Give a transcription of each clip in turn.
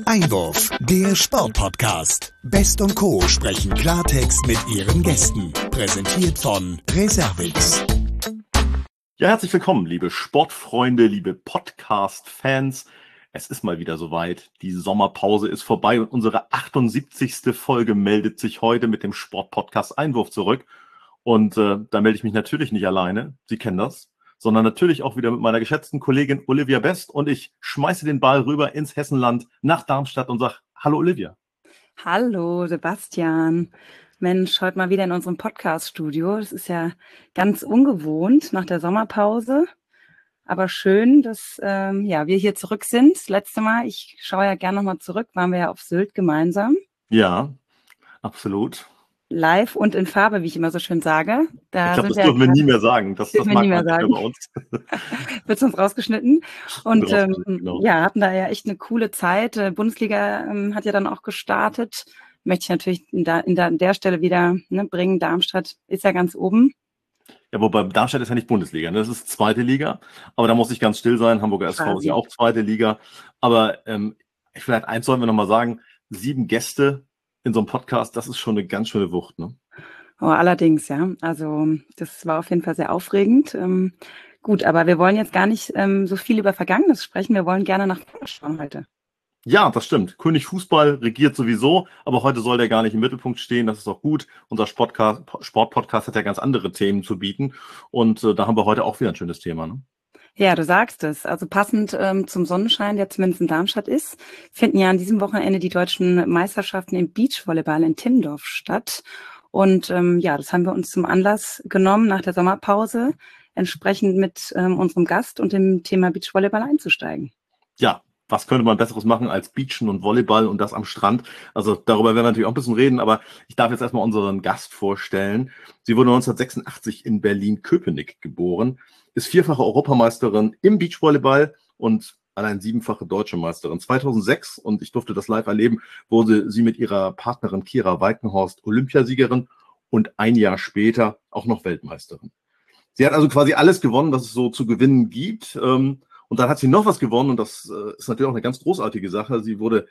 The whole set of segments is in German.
Einwurf, der Sportpodcast. Best und Co. sprechen Klartext mit ihren Gästen. Präsentiert von Reservix. Ja, herzlich willkommen, liebe Sportfreunde, liebe Podcast-Fans. Es ist mal wieder soweit. Die Sommerpause ist vorbei und unsere 78. Folge meldet sich heute mit dem Sportpodcast Einwurf zurück. Und da melde ich mich natürlich nicht alleine, Sie kennen das, sondern natürlich auch wieder mit meiner geschätzten Kollegin Olivia Best. Und ich schmeiße den Ball rüber ins Hessenland nach Darmstadt und sage, hallo Olivia. Hallo Sebastian. Mensch, heute mal wieder in unserem Podcast-Studio. Das ist ja ganz ungewohnt nach der Sommerpause. Aber schön, dass wir hier zurück sind. Das letzte Mal, ich schaue ja gerne nochmal zurück, waren wir ja auf Sylt gemeinsam. Ja, absolut. Live und in Farbe, wie ich immer so schön sage. Ich glaube, das dürfen wir nie mehr sagen. Das mag man nicht mehr bei uns. Wird uns rausgeschnitten. Und genau. hatten da ja echt eine coole Zeit. Bundesliga hat ja dann auch gestartet. Möchte ich natürlich an der Stelle wieder bringen. Darmstadt ist ja ganz oben. Ja, wobei Darmstadt ist ja nicht Bundesliga, ne? Das ist zweite Liga. Aber da muss ich ganz still sein. Hamburger SV ist ja auch zweite Liga. Aber vielleicht eins sollen wir nochmal sagen. 7 Gäste in so einem Podcast, das ist schon eine ganz schöne Wucht, ne? Oh, allerdings, ja. Also das war auf jeden Fall sehr aufregend. Gut, aber wir wollen jetzt gar nicht so viel über Vergangenes sprechen. Wir wollen gerne nach vorne schauen heute. Ja, das stimmt. König Fußball regiert sowieso, aber heute soll der gar nicht im Mittelpunkt stehen. Das ist auch gut. Unser Sportpodcast hat ja ganz andere Themen zu bieten. Und da haben wir heute auch wieder ein schönes Thema, ne? Ja, du sagst es. Also passend zum Sonnenschein, der zumindest in Darmstadt ist, finden ja an diesem Wochenende die deutschen Meisterschaften im Beachvolleyball in Timmendorf statt. Und das haben wir uns zum Anlass genommen, nach der Sommerpause entsprechend mit unserem Gast und dem Thema Beachvolleyball einzusteigen. Ja, was könnte man Besseres machen als Beachen und Volleyball und das am Strand? Also darüber werden wir natürlich auch ein bisschen reden, aber ich darf jetzt erstmal unseren Gast vorstellen. Sie wurde 1986 in Berlin-Köpenick geboren, ist 4-fache Europameisterin im Beachvolleyball und allein 7-fache Deutsche Meisterin. 2006, und ich durfte das live erleben, wurde sie mit ihrer Partnerin Kira Weikenhorst Olympiasiegerin und ein Jahr später auch noch Weltmeisterin. Sie hat also quasi alles gewonnen, was es so zu gewinnen gibt. Und dann hat sie noch was gewonnen und das ist natürlich auch eine ganz großartige Sache. Sie wurde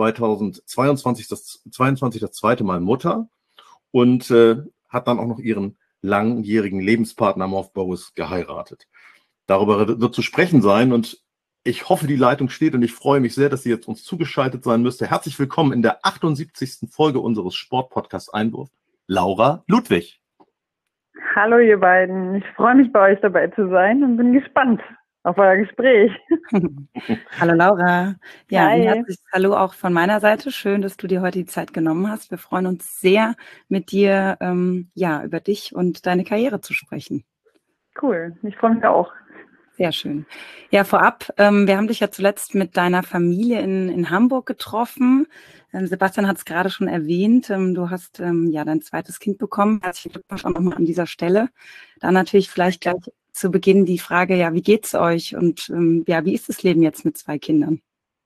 2022 das zweite Mal Mutter und hat dann auch noch ihren langjährigen Lebenspartner Morph Boris geheiratet. Darüber wird zu sprechen sein und ich hoffe, die Leitung steht und ich freue mich sehr, dass sie jetzt uns zugeschaltet sein müsste. Herzlich willkommen in der 78. Folge unseres Sportpodcasts Einwurf, Laura Ludwig. Hallo ihr beiden, ich freue mich bei euch dabei zu sein und bin gespannt auf euer Gespräch. Hallo Laura. Ja, Hi. ein herzliches Hallo auch von meiner Seite. Schön, dass du dir heute die Zeit genommen hast. Wir freuen uns sehr, mit dir über dich und deine Karriere zu sprechen. Cool, ich freue mich auch. Sehr schön. Ja, vorab, wir haben dich ja zuletzt mit deiner Familie in Hamburg getroffen. Sebastian hat es gerade schon erwähnt. Du hast dein zweites Kind bekommen. Herzlichen Glückwunsch auch nochmal an dieser Stelle. Dann natürlich vielleicht gleich zu Beginn die Frage, ja, wie geht's euch und wie ist das Leben jetzt mit 2 Kindern?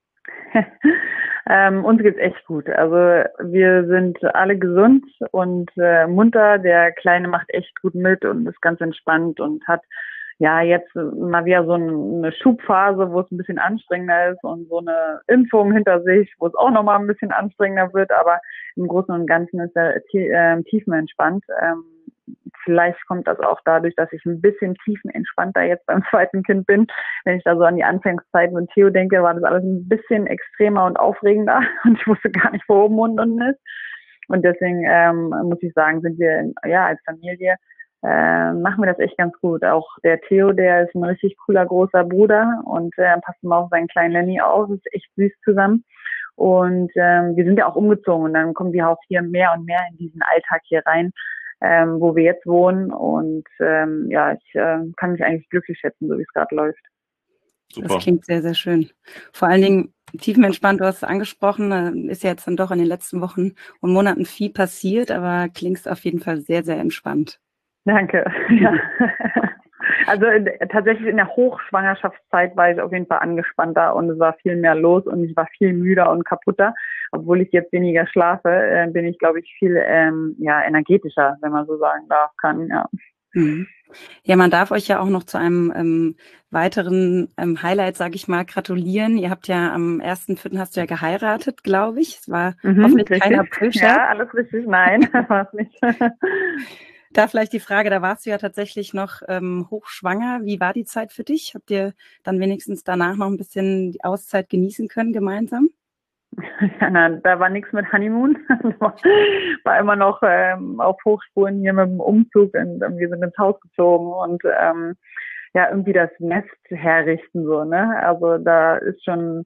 Uns geht's echt gut. Also wir sind alle gesund und munter. Der Kleine macht echt gut mit und ist ganz entspannt und hat jetzt mal wieder so eine Schubphase, wo es ein bisschen anstrengender ist und so eine Impfung hinter sich, wo es auch nochmal ein bisschen anstrengender wird, aber im Großen und Ganzen ist er tiefenentspannt. Vielleicht kommt das auch dadurch, dass ich ein bisschen tiefenentspannter jetzt beim zweiten Kind bin. Wenn ich da so an die Anfangszeiten mit Theo denke, war das alles ein bisschen extremer und aufregender und ich wusste gar nicht, wo oben und unten ist. Und deswegen muss ich sagen, sind wir als Familie machen wir das echt ganz gut. Auch der Theo, der ist ein richtig cooler großer Bruder und passt immer auf seinen kleinen Lenny auf. Das ist echt süß zusammen. Und wir sind ja auch umgezogen und dann kommen wir auch hier mehr und mehr in diesen Alltag hier rein, wo wir jetzt wohnen. Und ich kann mich eigentlich glücklich schätzen, so wie es gerade läuft. Super. Das klingt sehr, sehr schön. Vor allen Dingen tiefenentspannt, du hast es angesprochen, ist ja jetzt dann doch in den letzten Wochen und Monaten viel passiert, aber klingst auf jeden Fall sehr, sehr entspannt. Danke. Ja. Also tatsächlich in der Hochschwangerschaftszeit war ich auf jeden Fall angespannter und es war viel mehr los und ich war viel müder und kaputter. Obwohl ich jetzt weniger schlafe, bin ich, glaube ich, viel energetischer, wenn man so sagen darf kann. Ja. Mhm. Ja, man darf euch ja auch noch zu einem weiteren Highlight, sage ich mal, gratulieren. Ihr habt ja am 1.4. hast du ja geheiratet, glaube ich. Es war hoffentlich richtig. kein Aprilscherz. Ja, alles richtig. Nein, war es nicht. Da vielleicht die Frage, da warst du ja tatsächlich noch hochschwanger. Wie war die Zeit für dich? Habt ihr dann wenigstens danach noch ein bisschen die Auszeit genießen können gemeinsam? Ja, nein, da war nichts mit Honeymoon. War immer noch auf Hochspuren hier mit dem Umzug und wir sind ins Haus gezogen und ja, irgendwie das Nest herrichten so, ne? Also da ist schon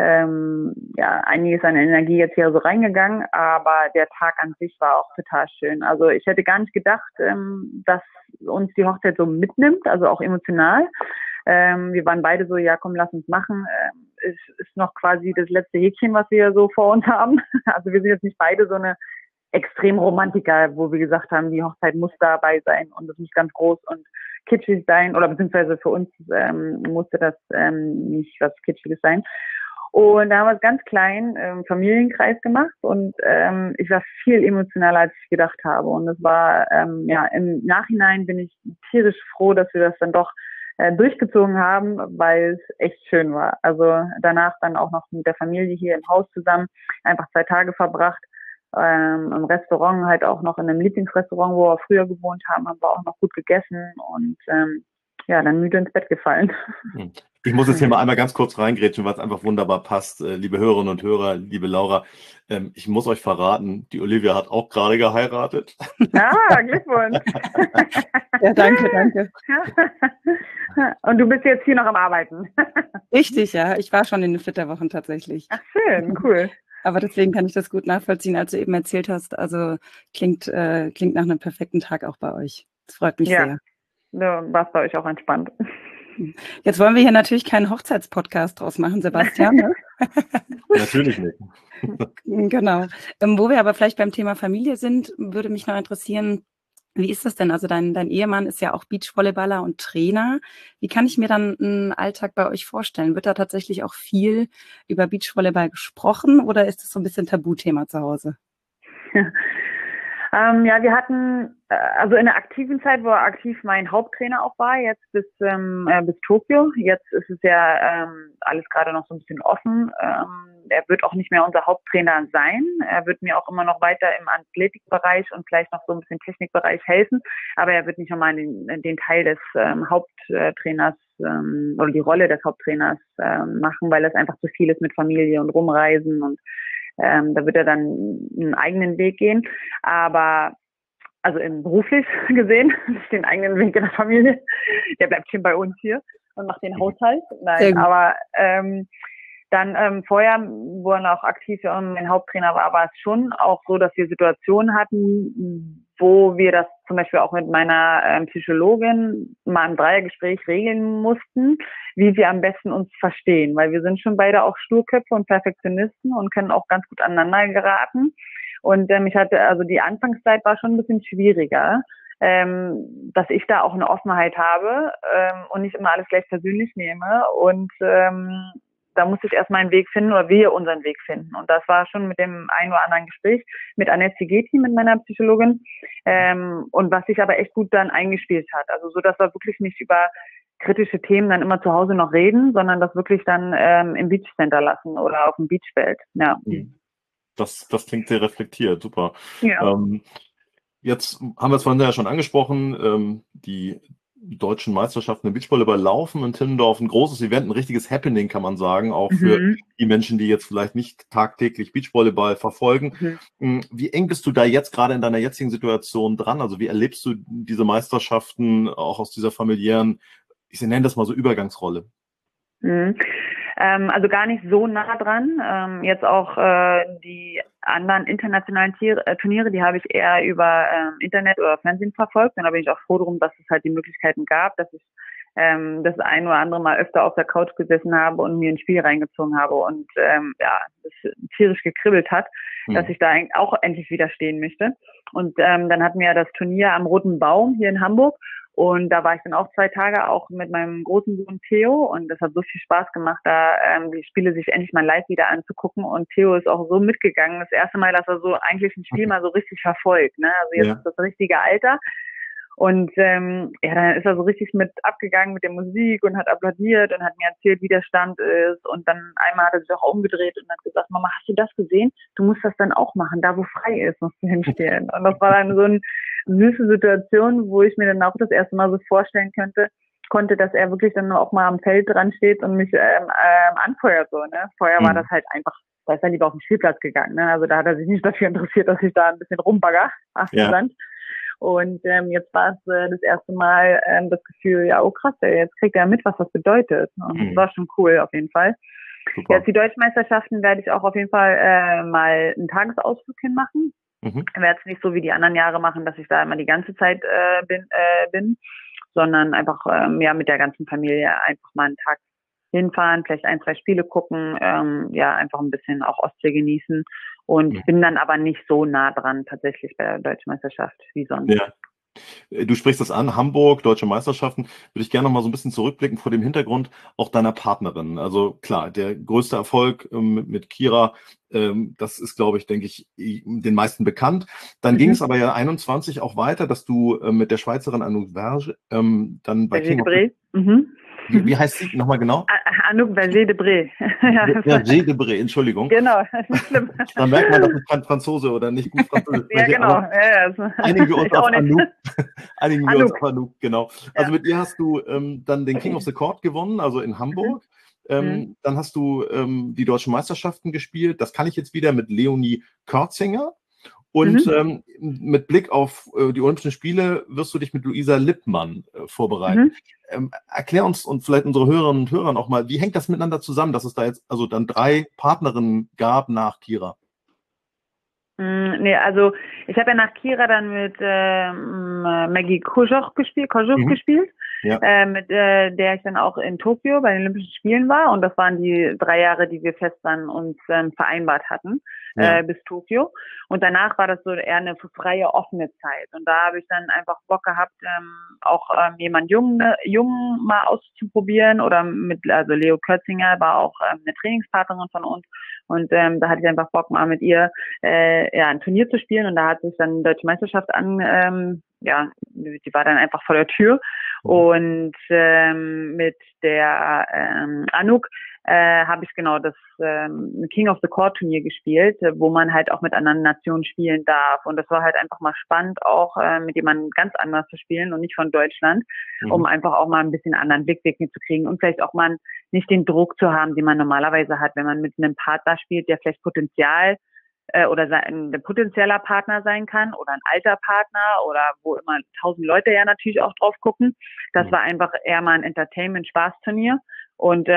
ja, einiges an Energie jetzt hier so reingegangen, aber der Tag an sich war auch total schön. Also ich hätte gar nicht gedacht, dass uns die Hochzeit so mitnimmt, also auch emotional. Wir waren beide so, ja komm, lass uns machen. Es ist noch quasi das letzte Häkchen, was wir so vor uns haben. Also wir sind jetzt nicht beide so eine Extremromantiker, wo wir gesagt haben, die Hochzeit muss dabei sein und es muss ganz groß und kitschig sein oder beziehungsweise für uns musste das nicht was Kitschiges sein. Und da haben wir es ganz klein im Familienkreis gemacht und ich war viel emotionaler, als ich gedacht habe. Und es war, ja, im Nachhinein bin ich tierisch froh, dass wir das dann doch durchgezogen haben, weil es echt schön war. Also danach dann auch noch mit der Familie hier im Haus zusammen, einfach 2 Tage verbracht. Im Restaurant halt auch noch in einem Lieblingsrestaurant, wo wir früher gewohnt haben wir auch noch gut gegessen und ja, dann müde ins Bett gefallen. Ich muss jetzt hier mal einmal ganz kurz reingrätschen, weil es einfach wunderbar passt. Liebe Hörerinnen und Hörer, liebe Laura, ich muss euch verraten, die Olivia hat auch gerade geheiratet. Ah, Glückwunsch. Ja, danke. Und du bist jetzt hier noch am Arbeiten. Richtig, ja. Ich war schon in den Flitterwochen tatsächlich. Ach, schön, cool. Aber deswegen kann ich das gut nachvollziehen, als du eben erzählt hast. Also klingt nach einem perfekten Tag auch bei euch. Das freut mich sehr. Ja, war es bei euch auch entspannt. Jetzt wollen wir hier natürlich keinen Hochzeitspodcast draus machen, Sebastian. Ne? Natürlich nicht. Genau. Wo wir aber vielleicht beim Thema Familie sind, würde mich noch interessieren, wie ist das denn? Also dein Ehemann ist ja auch Beachvolleyballer und Trainer. Wie kann ich mir dann einen Alltag bei euch vorstellen? Wird da tatsächlich auch viel über Beachvolleyball gesprochen oder ist das so ein bisschen Tabuthema zu Hause? Ja, wir hatten, also in der aktiven Zeit, wo er aktiv mein Haupttrainer auch war, jetzt bis Tokio. Jetzt ist es ja alles gerade noch so ein bisschen offen. Er wird auch nicht mehr unser Haupttrainer sein. Er wird mir auch immer noch weiter im Athletikbereich und vielleicht noch so ein bisschen Technikbereich helfen. Aber er wird nicht nochmal den Teil des Haupttrainers oder die Rolle des Haupttrainers machen, weil das einfach zu viel ist mit Familie und Rumreisen und da wird er dann einen eigenen Weg gehen. Aber, also beruflich gesehen, nicht den eigenen Weg in der Familie. Der bleibt schon bei uns hier und macht den Haushalt. Nein, aber dann vorher, wo er noch aktiv mein Haupttrainer war es schon auch so, dass wir Situationen hatten, wo wir das zum Beispiel auch mit meiner Psychologin mal im Dreiergespräch regeln mussten, wie wir am besten uns verstehen, weil wir sind schon beide auch Sturköpfe und Perfektionisten und können auch ganz gut aneinander geraten. Und ich hatte, also die Anfangszeit war schon ein bisschen schwieriger, dass ich da auch eine Offenheit habe und nicht immer alles gleich persönlich nehme und da musste ich erst meinen Weg finden oder wir unseren Weg finden. Und das war schon mit dem ein oder anderen Gespräch mit Annette Zigeti, mit meiner Psychologin, und was sich aber echt gut dann eingespielt hat. Also so, dass wir wirklich nicht über kritische Themen dann immer zu Hause noch reden, sondern das wirklich dann im Beachcenter lassen oder auf dem Beachfeld. Ja. Das klingt sehr reflektiert, super. Ja. Jetzt haben wir es vorhin ja schon angesprochen, die deutschen Meisterschaften im Beachvolleyball laufen in Timmendorf, ein großes Event, ein richtiges Happening, kann man sagen, auch für die Menschen, die jetzt vielleicht nicht tagtäglich Beachvolleyball verfolgen. Wie eng bist du da jetzt gerade in deiner jetzigen Situation dran? Also wie erlebst du diese Meisterschaften auch aus dieser familiären, ich nenne das mal so Übergangsrolle? Also gar nicht so nah dran. Jetzt auch die anderen internationalen Turniere, die habe ich eher über Internet oder Fernsehen verfolgt. Und da bin ich auch froh darum, dass es halt die Möglichkeiten gab, dass ich das ein oder andere Mal öfter auf der Couch gesessen habe und mir ein Spiel reingezogen habe und ja, das tierisch gekribbelt hat, dass ich da auch endlich wieder stehen möchte. Und dann hatten wir das Turnier am Roten Baum hier in Hamburg. Und da war ich dann auch 2 Tage auch mit meinem großen Sohn Theo und das hat so viel Spaß gemacht, da die Spiele sich endlich mal live wieder anzugucken und Theo ist auch so mitgegangen. Das erste Mal, dass er so eigentlich ein Spiel mal so richtig verfolgt, ne? Also jetzt ist das richtige Alter Und ja, dann ist er so richtig mit abgegangen mit der Musik und hat applaudiert und hat mir erzählt, wie der Stand ist. Und dann einmal hat er sich auch umgedreht und hat gesagt, Mama, hast du das gesehen? Du musst das dann auch machen. Da, wo frei ist, musst du hinstehen. Und das war dann so eine süße Situation, wo ich mir dann auch das erste Mal so vorstellen konnte, dass er wirklich dann auch mal am Feld dran steht und mich anfeuert. So, ne? Vorher war das halt einfach, da ist er lieber auf den Spielplatz gegangen. Ne? Also da hat er sich nicht dafür interessiert, dass ich da ein bisschen rumbagger. Ja. Und jetzt war es das erste Mal das Gefühl, ja, oh krass, jetzt kriegt er mit, was das bedeutet. Und das war schon cool auf jeden Fall. Super. Jetzt die Deutschmeisterschaften werde ich auch auf jeden Fall mal einen Tagesausflug hinmachen. Ich werde es nicht so wie die anderen Jahre machen, dass ich da immer die ganze Zeit bin, sondern einfach ja mit der ganzen Familie einfach mal einen Tag hinfahren, vielleicht 1, 2 Spiele gucken, ja, einfach ein bisschen auch Ostsee genießen und bin dann aber nicht so nah dran tatsächlich bei der Deutschen Meisterschaft wie sonst. Ja. Du sprichst das an, Hamburg, Deutsche Meisterschaften. Würde ich gerne noch mal so ein bisschen zurückblicken vor dem Hintergrund auch deiner Partnerin. Also klar, der größte Erfolg mit Kira, das ist, glaube ich, denke ich, den meisten bekannt. Dann ging es aber ja 21 auch weiter, dass du mit der Schweizerin Anouk Verge dann bei King of Wie heißt sie nochmal genau? Anouk Verger-Debré. Verger-Debré, Entschuldigung. Genau, nicht schlimm. Dann merkt man, dass es kein Franzose oder nicht gut Französisch ja, genau. Ja, einigen wir uns auf Anouk. Einigen wir uns auf Anouk, genau. Also mit ihr hast du dann den King of the Court gewonnen, also in Hamburg. Dann hast du die deutschen Meisterschaften gespielt. Das kann ich jetzt wieder mit Leonie Körzinger. Und mit Blick auf die Olympischen Spiele wirst du dich mit Luisa Lippmann vorbereiten. Erklär uns und vielleicht unsere Hörerinnen und Hörer auch mal, wie hängt das miteinander zusammen, dass es da jetzt also dann 3 Partnerinnen gab nach Kira? Nee, also ich habe ja nach Kira dann mit Maggie Kojoch gespielt, ja. Mit der ich dann auch in Tokio bei den Olympischen Spielen war. Und das waren die 3 Jahre, die wir fest dann uns vereinbart hatten, bis Tokio. Und danach war das so eher eine freie, offene Zeit. Und da habe ich dann einfach Bock gehabt, auch jemand Jungen mal auszuprobieren. Also Leo Körzinger war auch eine Trainingspartnerin von uns. Und da hatte ich einfach Bock, mal mit ihr ein Turnier zu spielen. Und da hat sich dann die Deutsche Meisterschaft die war dann einfach vor der Tür. Und mit der Anouk habe ich genau das King of the Court Turnier gespielt, wo man halt auch mit anderen Nationen spielen darf. Und das war halt einfach mal spannend, auch mit jemandem ganz anders zu spielen und nicht von Deutschland, um einfach auch mal ein bisschen anderen Blickwinkel zu kriegen und vielleicht auch mal nicht den Druck zu haben, den man normalerweise hat, wenn man mit einem Partner spielt, der vielleicht Potenzial oder ein potenzieller Partner sein kann oder ein alter Partner oder wo immer 1000 Leute ja natürlich auch drauf gucken. Das war einfach eher mal ein Entertainment-Spaß-Turnier und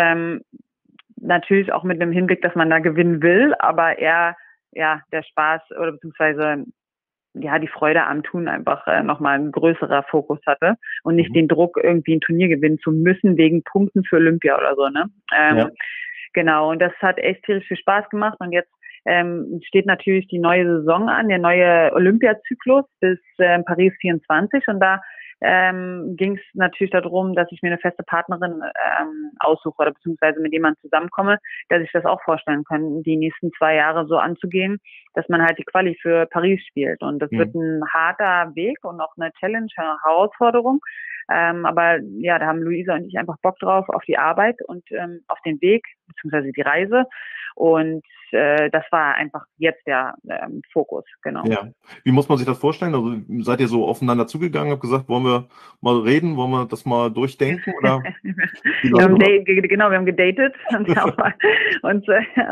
natürlich auch mit dem Hinblick, dass man da gewinnen will, aber eher der Spaß oder beziehungsweise die Freude am Tun einfach nochmal ein größerer Fokus hatte und nicht den Druck, irgendwie ein Turnier gewinnen zu müssen wegen Punkten für Olympia oder so, ne? Genau, und das hat echt tierisch viel Spaß gemacht und jetzt steht natürlich die neue Saison an, der neue Olympiazyklus bis Paris 24 und da ging es natürlich darum, dass ich mir eine feste Partnerin aussuche oder beziehungsweise mit jemandem zusammenkomme, dass ich das auch vorstellen kann, die nächsten 2 Jahre so anzugehen, dass man halt die Quali für Paris spielt und das wird ein harter Weg und auch eine Challenge, eine Herausforderung, aber ja, da haben Luisa und ich einfach Bock drauf, auf die Arbeit und auf den Weg, beziehungsweise die Reise. Und das war einfach jetzt der Fokus, genau. Ja. Wie muss man sich das vorstellen? Also seid ihr so aufeinander zugegangen, habt gesagt, wollen wir mal reden, wollen wir das mal durchdenken? Oder wir haben gedatet und haben uns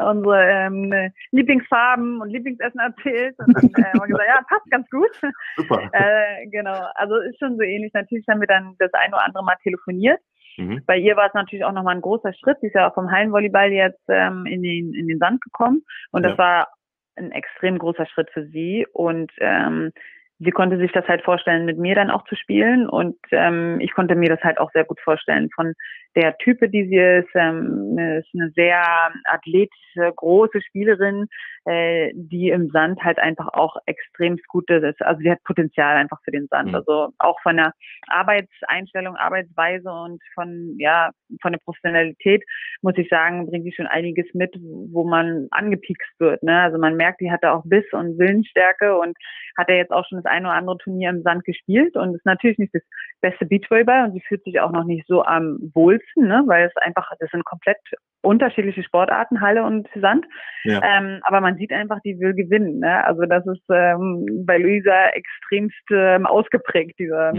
unsere Lieblingsfarben und Lieblingsessen erzählt und dann haben wir gesagt, ja, passt ganz gut. Super. Genau, also ist schon so ähnlich. Natürlich haben wir dann das ein oder andere Mal telefoniert. Bei ihr war es natürlich auch nochmal ein großer Schritt. Sie ist ja auch vom Hallenvolleyball jetzt in den Sand gekommen. Und das war ein extrem großer Schritt für sie. Und sie konnte sich das halt vorstellen, mit mir dann auch zu spielen. Und ich konnte mir das halt auch sehr gut vorstellen, von der Type, die sie ist eine sehr athletische, große Spielerin, die im Sand halt einfach auch extrem gut ist. Also sie hat Potenzial einfach für den Sand. Also auch von der Arbeitseinstellung, Arbeitsweise und von der Professionalität, muss ich sagen, bringt sie schon einiges mit, wo man angepiekst wird. Ne? Also man merkt, die hat da auch Biss und Willensstärke und hat ja jetzt auch schon das eine oder andere Turnier im Sand gespielt und ist natürlich nicht das beste Beachvolleyball und sie fühlt sich auch noch nicht so am wohlsten, ne? Weil es einfach, das sind komplett unterschiedliche Sportarten, Halle und Sand. Ja. Aber man sieht einfach, die will gewinnen. Ne? Also das ist bei Luisa extremst ausgeprägt, dieser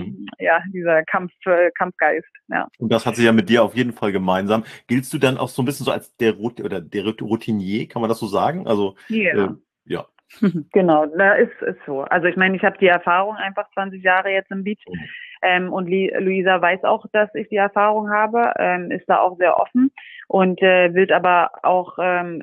Kampfgeist. Ja. Und das hat sie ja mit dir auf jeden Fall gemeinsam. Giltst du dann auch so ein bisschen so als der Routinier, kann man das so sagen? Also ja. Genau, da ist so. Also ich meine, ich habe die Erfahrung einfach 20 Jahre jetzt im Beach. Und Luisa weiß auch, dass ich die Erfahrung habe, ist da auch sehr offen und will aber auch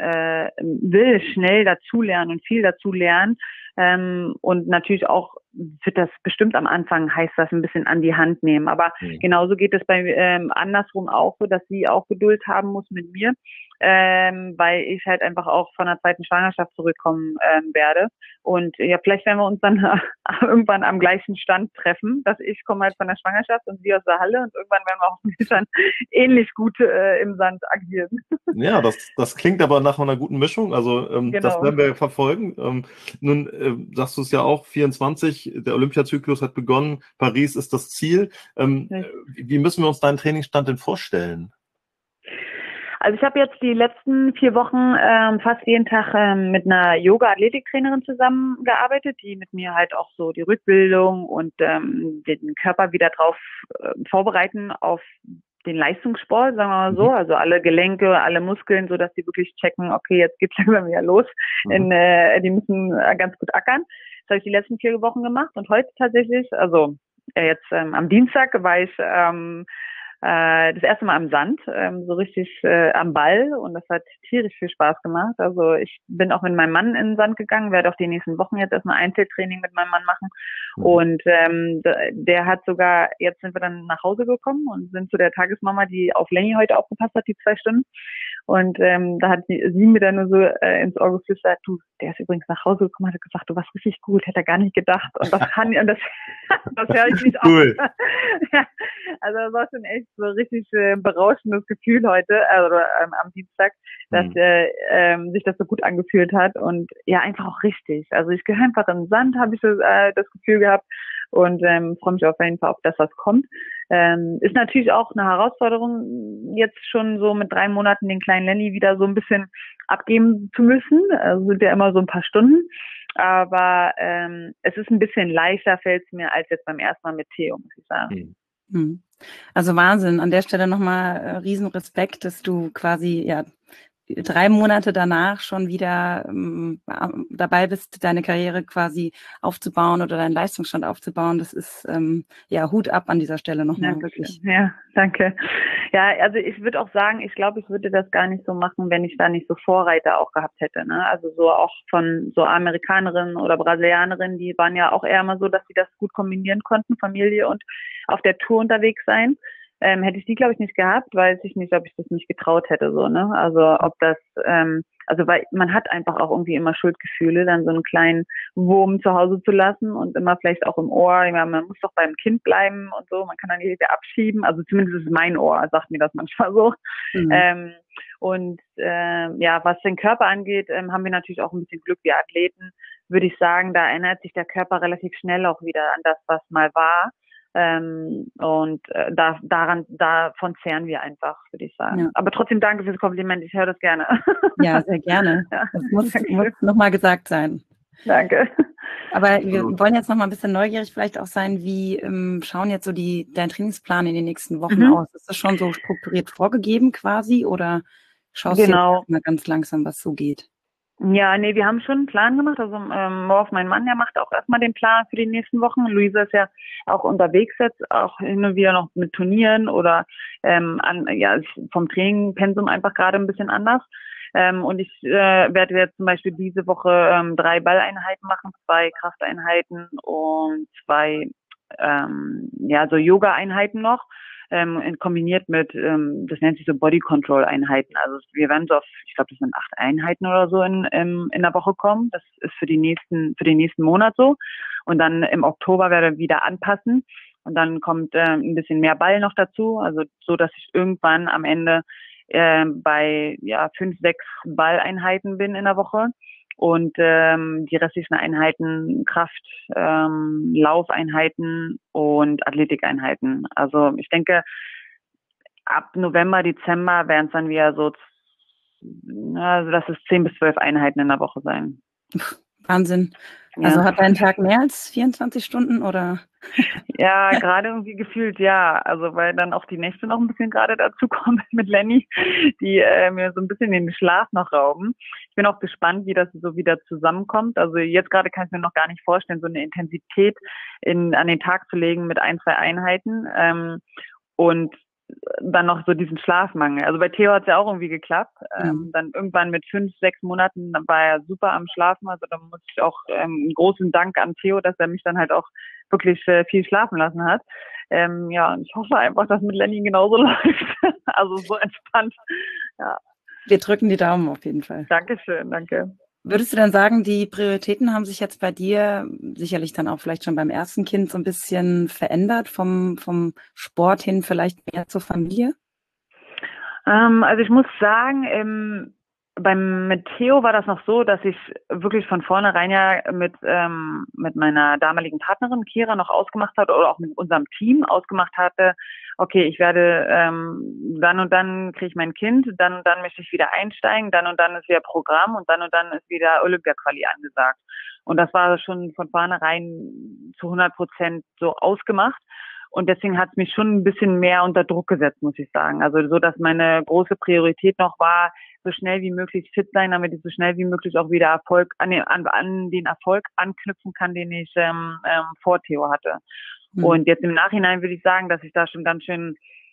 will schnell dazulernen und viel dazulernen. Und natürlich auch wird das bestimmt am Anfang, heißt das, ein bisschen an die Hand nehmen. Aber genauso geht es bei andersrum auch so, dass sie auch Geduld haben muss mit mir. Weil ich halt einfach auch von der zweiten Schwangerschaft zurückkommen werde. Und ja, vielleicht werden wir uns dann irgendwann am gleichen Stand treffen, dass ich komme halt von der Schwangerschaft und sie aus der Halle und irgendwann werden wir hoffentlich dann ähnlich gut im Sand agieren. Ja, das klingt aber nach einer guten Mischung. Also genau. Das werden wir verfolgen. Nun sagst du es ja auch, 24, der Olympiazyklus hat begonnen, Paris ist das Ziel. Wie müssen wir uns deinen Trainingsstand denn vorstellen? Also ich habe jetzt die letzten 4 Wochen fast jeden Tag mit einer Yoga-Athletiktrainerin zusammengearbeitet, die mit mir halt auch so die Rückbildung und den Körper wieder drauf vorbereiten auf den Leistungssport, sagen wir mal so. Also alle Gelenke, alle Muskeln, so dass die wirklich checken, okay, jetzt geht's langsam wieder los. Die müssen ganz gut ackern. Das habe ich die letzten 4 Wochen gemacht und heute tatsächlich, also jetzt am Dienstag war ich das erste Mal am Sand, so richtig am Ball und das hat tierisch viel Spaß gemacht. Also ich bin auch mit meinem Mann in den Sand gegangen, werde auch die nächsten Wochen jetzt erstmal Einzeltraining mit meinem Mann machen und der hat sogar, jetzt sind wir dann nach Hause gekommen und sind zu der Tagesmama, die auf Lenny heute aufgepasst hat, die 2 Stunden und da hat sie mir dann nur so ins Ohr geflüstert, du, der ist übrigens nach Hause gekommen, hat gesagt, du warst richtig gut, hätte er gar nicht gedacht und das höre ich nicht cool. auf. Also das war schon echt so richtig berauschendes Gefühl heute, also am Dienstag, dass sich das so gut angefühlt hat und ja, einfach auch richtig. Also ich gehöre einfach im Sand, habe ich das Gefühl gehabt und freue mich auf jeden Fall auf das, was kommt. Ist natürlich auch eine Herausforderung, jetzt schon so mit 3 Monaten den kleinen Lenny wieder so ein bisschen abgeben zu müssen. Also sind ja immer so ein paar Stunden. Aber es ist ein bisschen leichter, fällt es mir, als jetzt beim ersten Mal mit Theo, muss ich sagen. Also Wahnsinn. An der Stelle nochmal riesen Respekt, dass du quasi 3 Monate danach schon wieder dabei bist, deine Karriere quasi aufzubauen oder deinen Leistungsstand aufzubauen. Das ist Hut ab an dieser Stelle nochmal wirklich. Ja, danke. Ja, also ich würde auch sagen, ich glaube, ich würde das gar nicht so machen, wenn ich da nicht so Vorreiter auch gehabt hätte. Ne? Also so auch von so Amerikanerinnen oder Brasilianerinnen, die waren ja auch eher mal so, dass sie das gut kombinieren konnten, Familie und auf der Tour unterwegs sein. Hätte ich die, glaube ich, nicht gehabt, weiß ich nicht, ob ich das nicht getraut hätte, so, ne? Also, ob das, weil man hat einfach auch irgendwie immer Schuldgefühle, dann so einen kleinen Wurm zu Hause zu lassen und immer vielleicht auch im Ohr, ich meine, man muss doch beim Kind bleiben und so, man kann dann nicht wieder abschieben, also zumindest ist mein Ohr, sagt mir das manchmal so. Was den Körper angeht, haben wir natürlich auch ein bisschen Glück, wir Athleten, würde ich sagen, da erinnert sich der Körper relativ schnell auch wieder an das, was mal war. Davon zehren wir einfach, würde ich sagen. Ja. Aber trotzdem danke fürs Kompliment, ich höre das gerne. Ja, sehr gerne. Das muss nochmal gesagt sein. Danke. Aber wir wollen jetzt nochmal ein bisschen neugierig vielleicht auch sein, wie schauen jetzt so dein Trainingsplan in den nächsten Wochen aus? Ist das schon so strukturiert vorgegeben quasi oder schaust du jetzt mal ganz langsam, was so geht? Ja, nee, wir haben schon einen Plan gemacht. Also Morf, mein Mann, der macht auch erstmal den Plan für die nächsten Wochen. Luisa ist ja auch unterwegs jetzt, auch hin und wieder noch mit Turnieren oder vom Trainingpensum einfach gerade ein bisschen anders. Und ich werde jetzt zum Beispiel diese Woche 3 Balleinheiten machen, 2 Krafteinheiten und 2 so Yoga-Einheiten noch. kombiniert mit, das nennt sich so Body Control Einheiten. Also wir werden so auf, ich glaube, das sind 8 Einheiten oder so in der Woche kommen. Das ist für den nächsten Monat so. Und dann im Oktober werde ich wieder anpassen. Und dann kommt ein bisschen mehr Ball noch dazu. Also so, dass ich irgendwann am Ende bei 5, 6 Balleinheiten bin in der Woche. Und die restlichen Einheiten Kraft, Laufeinheiten und Athletikeinheiten. Also ich denke, ab November, Dezember werden es dann wieder so, also das ist 10 bis 12 Einheiten in der Woche sein. Wahnsinn. Ja. Also hat dein Tag mehr als 24 Stunden oder? Ja, gerade irgendwie gefühlt ja. Also weil dann auch die Nächte noch ein bisschen gerade dazu kommen mit Lenny, die mir so ein bisschen den Schlaf noch rauben. Ich bin auch gespannt, wie das so wieder zusammenkommt. Also jetzt gerade kann ich mir noch gar nicht vorstellen, so eine Intensität an den Tag zu legen mit 1, 2 Einheiten. Und dann noch so diesen Schlafmangel. Also bei Theo hat es ja auch irgendwie geklappt. Dann irgendwann mit 5, 6 Monaten war er super am Schlafen. Also da muss ich auch einen großen Dank an Theo, dass er mich dann halt auch wirklich viel schlafen lassen hat. Und ich hoffe einfach, dass mit Lenny genauso läuft. Also so entspannt. Ja. Wir drücken die Daumen auf jeden Fall. Dankeschön, danke. Würdest du dann sagen, die Prioritäten haben sich jetzt bei dir sicherlich dann auch vielleicht schon beim ersten Kind so ein bisschen verändert, vom Sport hin vielleicht mehr zur Familie? Also ich muss sagen, mit Theo war das noch so, dass ich wirklich von vornherein ja mit meiner damaligen Partnerin Kira noch ausgemacht hatte oder auch mit unserem Team ausgemacht hatte, okay, ich werde dann und dann kriege ich mein Kind, dann und dann möchte ich wieder einsteigen, dann und dann ist wieder Programm und dann ist wieder Olympia-Quali angesagt. Und das war schon von vornherein zu 100% so ausgemacht. Und deswegen hat es mich schon ein bisschen mehr unter Druck gesetzt, muss ich sagen. Also so, dass meine große Priorität noch war, so schnell wie möglich fit sein, damit ich so schnell wie möglich auch wieder Erfolg an den Erfolg anknüpfen kann, den ich vor Theo hatte. Und jetzt im Nachhinein würde ich sagen, dass ich da schon ganz schön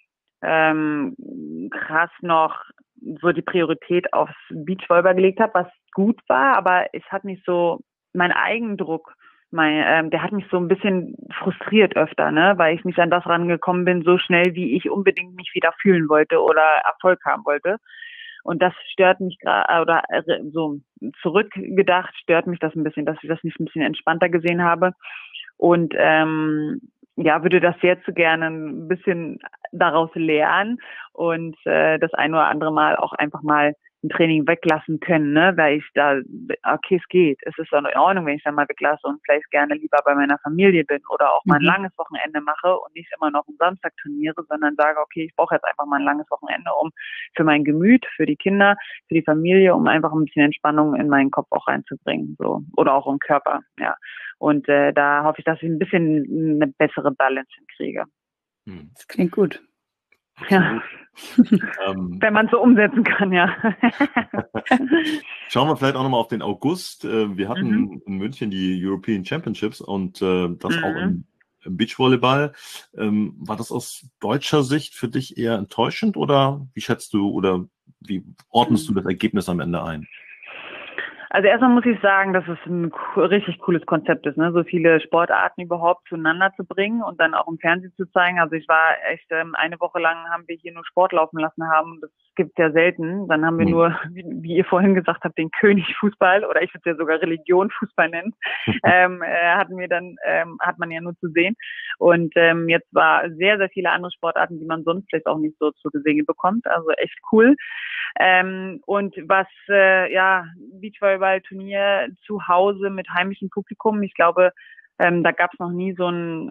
krass noch so die Priorität aufs Beachvolleyball gelegt habe, was gut war, aber es hat mich so, mein Eigendruck, der hat mich so ein bisschen frustriert öfter, ne, weil ich nicht an das rangekommen bin, so schnell, wie ich unbedingt mich wieder fühlen wollte oder Erfolg haben wollte. Und das stört mich gerade, oder so zurückgedacht, stört mich das ein bisschen, dass ich das nicht ein bisschen entspannter gesehen habe. Und würde das jetzt gerne ein bisschen daraus lernen und das ein oder andere Mal auch einfach mal ein Training weglassen können, ne, weil ich da, okay, es geht, es ist in Ordnung, wenn ich dann mal weglasse und vielleicht gerne lieber bei meiner Familie bin oder auch mal ein langes Wochenende mache und nicht immer noch am Samstag trainiere, sondern sage, okay, ich brauche jetzt einfach mal ein langes Wochenende, um für mein Gemüt, für die Kinder, für die Familie, um einfach ein bisschen Entspannung in meinen Kopf auch reinzubringen, so, oder auch im Körper, ja. Und da hoffe ich, dass ich ein bisschen eine bessere Balance hinkriege. Das klingt gut. Ja. Wenn man es so umsetzen kann, ja. Schauen wir vielleicht auch nochmal auf den August. Wir hatten in München die European Championships und das auch im Beachvolleyball. War das aus deutscher Sicht für dich eher enttäuschend oder wie schätzt du oder wie ordnest du das Ergebnis am Ende ein? Also erstmal muss ich sagen, dass es ein richtig cooles Konzept ist, ne? So viele Sportarten überhaupt zueinander zu bringen und dann auch im Fernsehen zu zeigen. Also ich war echt, eine Woche lang haben wir hier nur Sport laufen lassen haben. Das gibt's ja selten. Dann haben wir nur, wie ihr vorhin gesagt habt, den König Fußball oder ich würde es ja sogar Religion Fußball nennen. Hat man ja nur zu sehen. Und jetzt war sehr, sehr viele andere Sportarten, die man sonst vielleicht auch nicht so zu sehen bekommt. Also echt cool. Und was, Beachvolleyball-Turnier zu Hause mit heimischem Publikum, ich glaube, da gab es noch nie so ein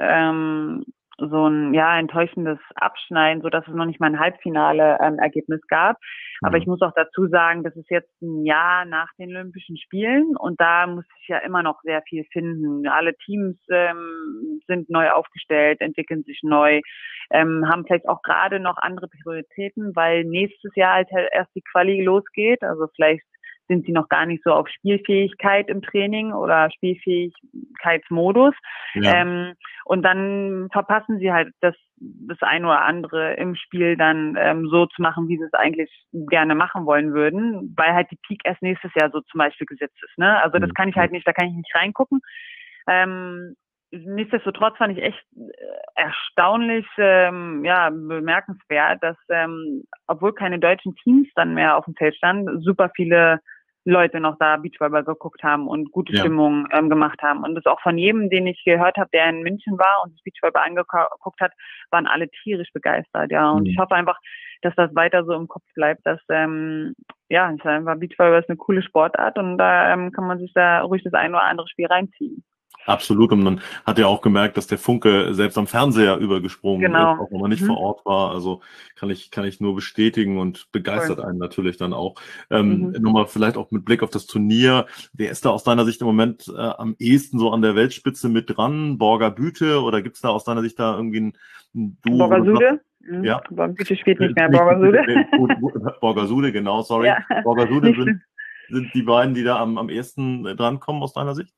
enttäuschendes Abschneiden, so dass es noch nicht mal ein Halbfinale-Ergebnis gab. Aber ich muss auch dazu sagen, das ist jetzt ein Jahr nach den Olympischen Spielen und da muss ich ja immer noch sehr viel finden. Alle Teams sind neu aufgestellt, entwickeln sich neu, haben vielleicht auch gerade noch andere Prioritäten, weil nächstes Jahr halt erst die Quali losgeht. Also vielleicht sind sie noch gar nicht so auf Spielfähigkeit im Training oder Spielfähigkeitsmodus. Ja. Und dann verpassen sie halt das ein oder andere im Spiel dann so zu machen, wie sie es eigentlich gerne machen wollen würden, weil halt die Peak erst nächstes Jahr so zum Beispiel gesetzt ist. Ne? Also das kann ich halt nicht, da kann ich nicht reingucken. nichtsdestotrotz fand ich echt erstaunlich, bemerkenswert, dass, obwohl keine deutschen Teams dann mehr auf dem Feld standen, super viele Leute noch da Beachvolleyball geguckt haben und gute Stimmung gemacht haben. Und das auch von jedem, den ich gehört habe, der in München war und das Beachvolleyball angeguckt hat, waren alle tierisch begeistert, ja. Und ich hoffe einfach, dass das weiter so im Kopf bleibt, dass, Beachvolleyball ist eine coole Sportart und da kann man sich da ruhig das ein oder andere Spiel reinziehen. Absolut. Und man hat ja auch gemerkt, dass der Funke selbst am Fernseher übergesprungen ist, auch wenn man nicht vor Ort war. Also kann ich nur bestätigen und begeistert einen natürlich dann auch. Nochmal vielleicht auch mit Blick auf das Turnier. Wer ist da aus deiner Sicht im Moment am ehesten so an der Weltspitze mit dran? Borger Büte oder gibt's da aus deiner Sicht da irgendwie ein Duo? Borger-Sude? Ja. Büte spielt nicht mehr, Borger-Sude. Borger-Sude, genau, sorry. Ja. Borger-Sude sind die beiden, die da am ehesten drankommen aus deiner Sicht?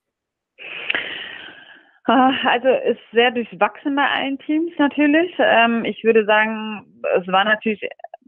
Also ist sehr durchwachsen bei allen Teams natürlich. Ich würde sagen, es war natürlich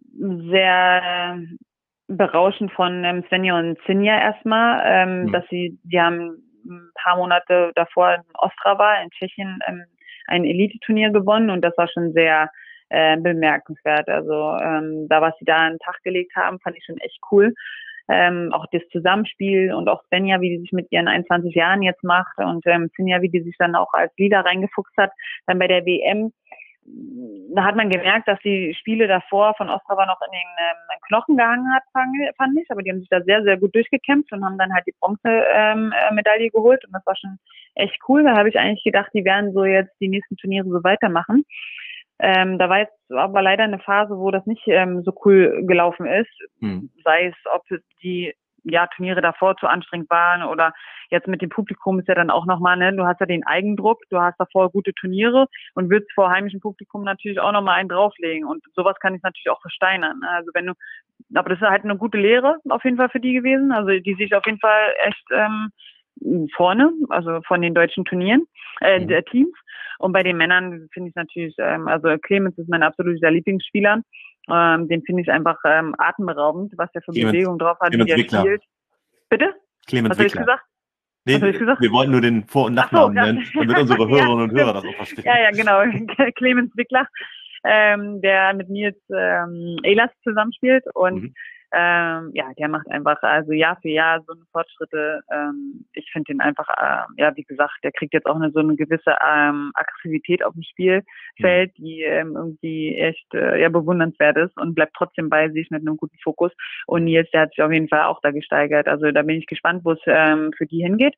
sehr berauschend von Svenja und Sinja erstmal, dass die haben ein paar Monate davor in Ostrava in Tschechien ein Elite-Turnier gewonnen und das war schon sehr bemerkenswert. Also da, was sie da an den Tag gelegt haben, fand ich schon echt cool. Auch das Zusammenspiel und auch Svenja, wie die sich mit ihren 21 Jahren jetzt macht und Sinja, wie die sich dann auch als Leader reingefuchst hat. Dann bei der WM, da hat man gemerkt, dass die Spiele davor von Ostrava noch in den Knochen gehangen hat, fand ich. Aber die haben sich da sehr, sehr gut durchgekämpft und haben dann halt die Bronzemedaille geholt und das war schon echt cool. Da habe ich eigentlich gedacht, die werden so jetzt die nächsten Turniere so weitermachen. Da war jetzt aber leider eine Phase, wo das nicht so cool gelaufen ist. Sei es, ob die Turniere davor zu anstrengend waren oder jetzt mit dem Publikum ist ja dann auch nochmal, ne, du hast ja den Eigendruck, du hast davor gute Turniere und willst vor heimischem Publikum natürlich auch nochmal einen drauflegen und sowas kann ich natürlich auch versteinern. Also aber das ist halt eine gute Lehre auf jeden Fall für die gewesen, also die sich auf jeden Fall echt vorne, also von den deutschen Turnieren, der Teams. Und bei den Männern finde ich natürlich, also Clemens ist mein absoluter Lieblingsspieler. Den finde ich einfach atemberaubend, was der für Bewegung drauf hat, wie der spielt. Bitte? Clemens was habe ich gesagt? Nee, was hab ich gesagt? Wir wollten nur den Vor- und Nachnamen nennen, damit unsere Hörerinnen und Hörer das auch verstehen. Ja, genau. Clemens Wickler, der mit Nils Ehlers zusammenspielt und der macht einfach also Jahr für Jahr so eine Fortschritte. Ich finde den einfach, wie gesagt, der kriegt jetzt auch so eine gewisse Aggressivität auf dem Spielfeld, die irgendwie echt bewundernswert ist und bleibt trotzdem bei sich mit einem guten Fokus. Und Nils, der hat sich auf jeden Fall auch da gesteigert. Also da bin ich gespannt, wo es für die hingeht.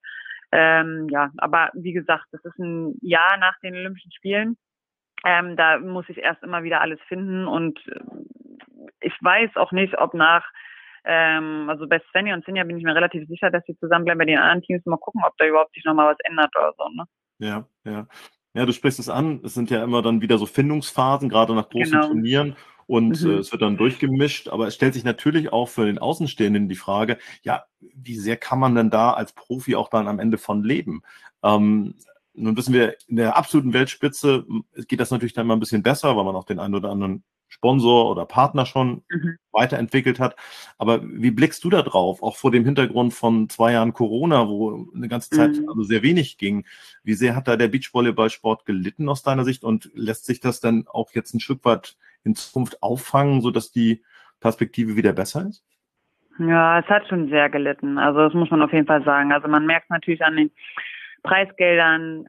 Aber wie gesagt, das ist ein Jahr nach den Olympischen Spielen. Da muss ich erst immer wieder alles finden und ich weiß auch nicht, ob also bei Svenja und Sinja bin ich mir relativ sicher, dass sie zusammenbleiben. Bei den anderen Teams mal gucken, ob da überhaupt sich nochmal was ändert oder so, ne? Ja. Ja, du sprichst es an. Es sind ja immer dann wieder so Findungsphasen, gerade nach großen Turnieren. Und es wird dann durchgemischt. Aber es stellt sich natürlich auch für den Außenstehenden die Frage, ja, wie sehr kann man denn da als Profi auch dann am Ende von leben? Nun wissen wir, in der absoluten Weltspitze geht das natürlich dann mal ein bisschen besser, weil man auch den einen oder anderen Sponsor oder Partner schon weiterentwickelt hat. Aber wie blickst du da drauf? Auch vor dem Hintergrund von 2 Jahren Corona, wo eine ganze Zeit also sehr wenig ging. Wie sehr hat da der Beachvolleyballsport gelitten aus deiner Sicht und lässt sich das dann auch jetzt ein Stück weit in Zukunft auffangen, sodass die Perspektive wieder besser ist? Ja, es hat schon sehr gelitten. Also das muss man auf jeden Fall sagen. Also man merkt natürlich an den Preisgeldern,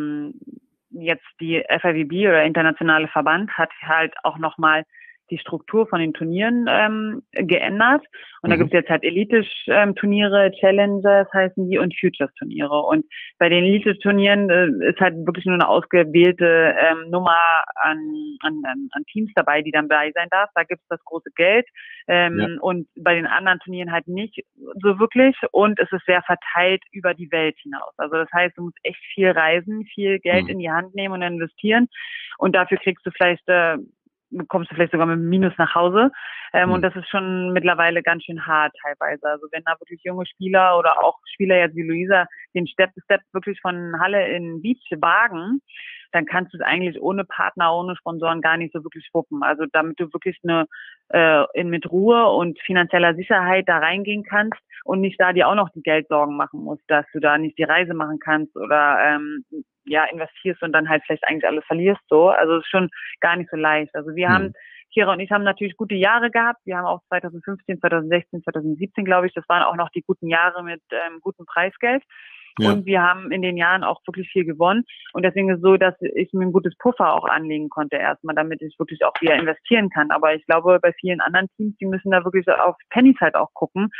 jetzt die FIVB oder internationale Verband hat halt auch nochmal die Struktur von den Turnieren geändert. Und da gibt es jetzt halt Elite-Turniere, Challengers heißen die und Futures-Turniere. Und bei den Elite-Turnieren ist halt wirklich nur eine ausgewählte Nummer an Teams dabei, die dann dabei sein darf. Da gibt es das große Geld. Und bei den anderen Turnieren halt nicht so wirklich. Und es ist sehr verteilt über die Welt hinaus. Also das heißt, du musst echt viel reisen, viel Geld in die Hand nehmen und investieren. Und dafür kommst du vielleicht sogar mit einem Minus nach Hause. Und das ist schon mittlerweile ganz schön hart teilweise. Also wenn da wirklich junge Spieler oder auch Spieler jetzt wie Luisa den Step wirklich von Halle in Beach wagen, dann kannst du es eigentlich ohne Partner, ohne Sponsoren gar nicht so wirklich wuppen. Also damit du wirklich mit Ruhe und finanzieller Sicherheit da reingehen kannst und nicht da dir auch noch die Geldsorgen machen musst, dass du da nicht die Reise machen kannst oder investierst und dann halt vielleicht eigentlich alles verlierst so. Also es ist schon gar nicht so leicht. Also Kira und ich haben natürlich gute Jahre gehabt. Wir haben auch 2015, 2016, 2017, glaube ich, das waren auch noch die guten Jahre mit gutem Preisgeld. Ja. Und wir haben in den Jahren auch wirklich viel gewonnen. Und deswegen ist es so, dass ich mir ein gutes Puffer auch anlegen konnte erstmal, damit ich wirklich auch wieder investieren kann. Aber ich glaube, bei vielen anderen Teams, die müssen da wirklich auf Pennies halt auch gucken.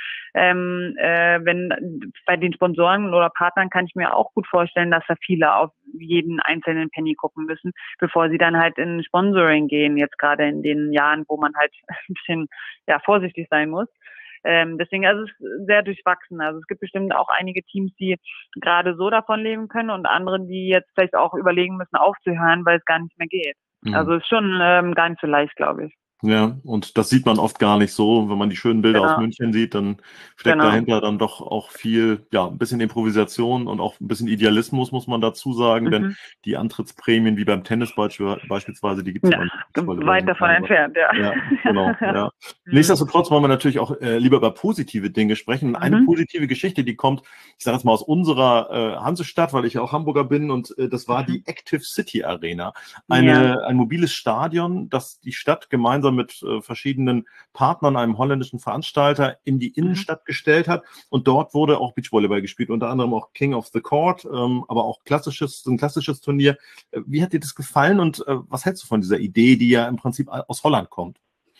Wenn bei den Sponsoren oder Partnern kann ich mir auch gut vorstellen, dass da viele auf jeden einzelnen Penny gucken müssen, bevor sie dann halt in Sponsoring gehen, jetzt gerade in den Jahren, wo man halt ein bisschen vorsichtig sein muss. Deswegen also es ist sehr durchwachsen. Also es gibt bestimmt auch einige Teams, die gerade so davon leben können und andere, die jetzt vielleicht auch überlegen müssen, aufzuhören, weil es gar nicht mehr geht. Mhm. Also es ist schon gar nicht so leicht, glaube ich. Ja, und das sieht man oft gar nicht so. Wenn man die schönen Bilder aus München sieht, dann steckt dahinter dann doch auch viel, ein bisschen Improvisation und auch ein bisschen Idealismus, muss man dazu sagen, denn die Antrittsprämien wie beim Tennis beispielsweise, die gibt es weit davon entfernt, Ja, genau, ja. Nichtsdestotrotz wollen wir natürlich auch lieber über positive Dinge sprechen. Eine positive Geschichte, die kommt, ich sage jetzt mal aus unserer Hansestadt, weil ich ja auch Hamburger bin, und das war die Active City Arena. Ein mobiles Stadion, das die Stadt gemeinsam mit verschiedenen Partnern, einem holländischen Veranstalter, in die Innenstadt gestellt hat. Und dort wurde auch Beachvolleyball gespielt, unter anderem auch King of the Court, aber auch ein klassisches Turnier. Wie hat dir das gefallen und was hältst du von dieser Idee, die ja im Prinzip aus Holland kommt?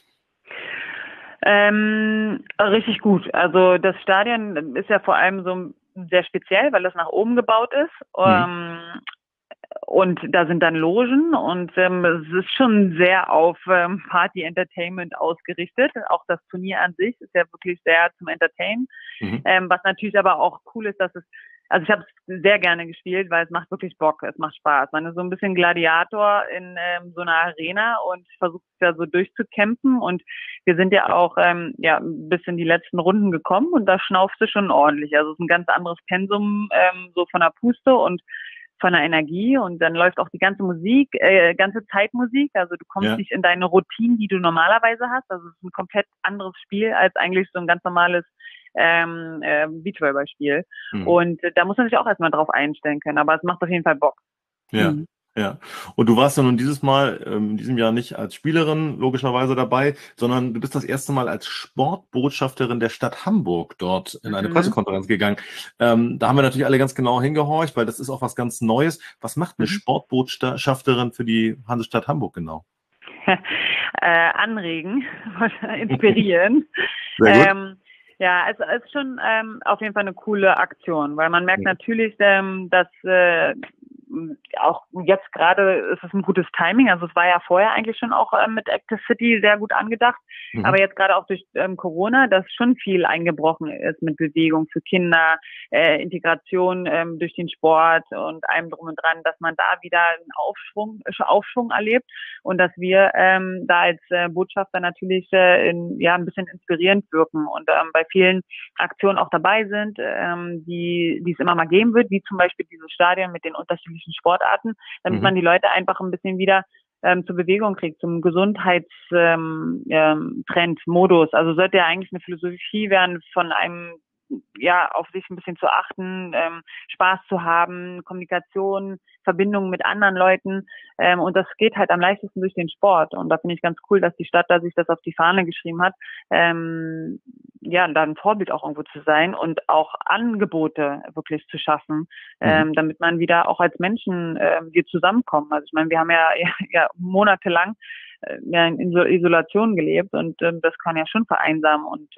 Richtig gut. Also das Stadion ist ja vor allem so sehr speziell, weil das nach oben gebaut ist. Und da sind dann Logen und es ist schon sehr auf Party Entertainment ausgerichtet. Auch das Turnier an sich ist ja wirklich sehr zum Entertainen. Was natürlich aber auch cool ist, dass also ich habe es sehr gerne gespielt, weil es macht wirklich Bock, es macht Spaß. Man ist so ein bisschen Gladiator in so einer Arena und versucht da so durchzukämpfen. Und wir sind ja auch bis in die letzten Runden gekommen und da schnaufst du schon ordentlich. Also es ist ein ganz anderes Pensum so von der Puste und von der Energie, und dann läuft auch die ganze Musik, ganze Zeit Musik, also du kommst nicht in deine Routinen, die du normalerweise hast, also es ist ein komplett anderes Spiel als eigentlich so ein ganz normales Beachvolleyball-Spiel. Und da muss man sich auch erstmal drauf einstellen können, aber es macht auf jeden Fall Bock. Ja. Und du warst ja nun dieses Mal, in diesem Jahr nicht als Spielerin logischerweise dabei, sondern du bist das erste Mal als Sportbotschafterin der Stadt Hamburg dort in eine Pressekonferenz gegangen. Da haben wir natürlich alle ganz genau hingehorcht, weil das ist auch was ganz Neues. Was macht eine Sportbotschafterin für die Hansestadt Hamburg genau? Anregen, inspirieren. Sehr gut. Ja, es ist schon auf jeden Fall eine coole Aktion, weil man merkt natürlich, dass auch jetzt gerade ist es ein gutes Timing. Also es war ja vorher eigentlich schon auch mit Active City sehr gut angedacht. Aber jetzt gerade auch durch Corona, dass schon viel eingebrochen ist mit Bewegung für Kinder, Integration durch den Sport und allem drum und dran, dass man da wieder einen Aufschwung erlebt und dass wir da als Botschafter natürlich ein bisschen inspirierend wirken und bei vielen Aktionen auch dabei sind, die es immer mal geben wird, wie zum Beispiel dieses Stadion mit den unterschiedlichen Sportarten, damit man die Leute einfach ein bisschen wieder zur Bewegung kriegt, zum Gesundheitstrend, Modus. Also sollte ja eigentlich eine Philosophie werden, von einem auf sich ein bisschen zu achten, Spaß zu haben, Kommunikation, Verbindungen mit anderen Leuten. Und das geht halt am leichtesten durch den Sport. Und da finde ich ganz cool, dass die Stadt da sich das auf die Fahne geschrieben hat, da ein Vorbild auch irgendwo zu sein und auch Angebote wirklich zu schaffen, damit man wieder auch als Menschen wir zusammenkommen. Also ich meine, wir haben ja monatelang in Isolation gelebt und das kann ja schon vereinsamen und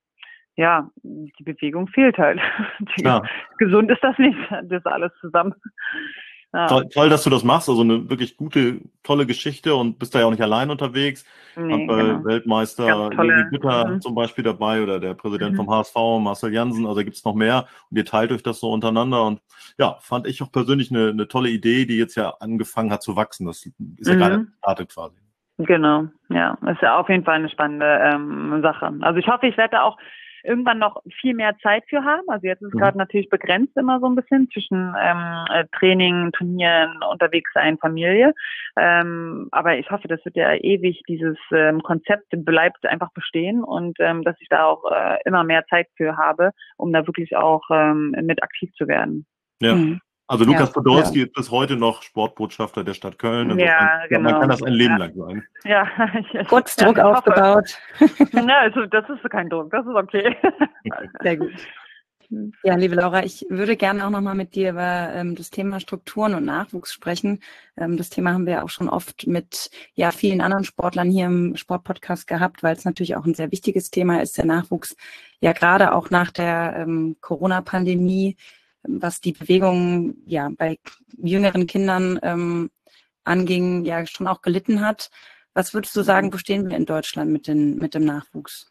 die Bewegung fehlt halt. Gesund ist das nicht, das alles zusammen. Ja. Toll, dass du das machst, also eine wirklich gute, tolle Geschichte und bist da ja auch nicht allein unterwegs. Weltmeister Levi Gütter zum Beispiel dabei oder der Präsident vom HSV, Marcel Jansen, also gibt es noch mehr und ihr teilt euch das so untereinander und fand ich auch persönlich eine tolle Idee, die jetzt ja angefangen hat zu wachsen. Das ist ja gerade gestartet quasi. Genau, ja, ist ja auf jeden Fall eine spannende Sache. Also ich hoffe, ich werde da auch irgendwann noch viel mehr Zeit für haben. Also jetzt ist es gerade natürlich begrenzt immer so ein bisschen zwischen Training, Trainieren, unterwegs sein, Familie. Aber ich hoffe, das wird ja ewig, dieses Konzept bleibt einfach bestehen und dass ich da auch immer mehr Zeit für habe, um da wirklich auch mit aktiv zu werden. Ja. Also Lukas Podolski ja. ist bis heute noch Sportbotschafter der Stadt Köln. Also Ja, genau. Man kann das ein Leben lang sein. Ja, kurz Druck aufgebaut. Ja, also das ist kein Druck, das ist okay. Sehr gut. Ja, liebe Laura, ich würde gerne auch nochmal mit dir über das Thema Strukturen und Nachwuchs sprechen. Das Thema haben wir auch schon oft mit vielen anderen Sportlern hier im Sportpodcast gehabt, weil es natürlich auch ein sehr wichtiges Thema ist, der Nachwuchs. Ja, gerade auch nach der Corona-Pandemie, was die Bewegung bei jüngeren Kindern anging, schon auch gelitten hat. Was würdest du sagen, wo stehen wir in Deutschland mit dem Nachwuchs?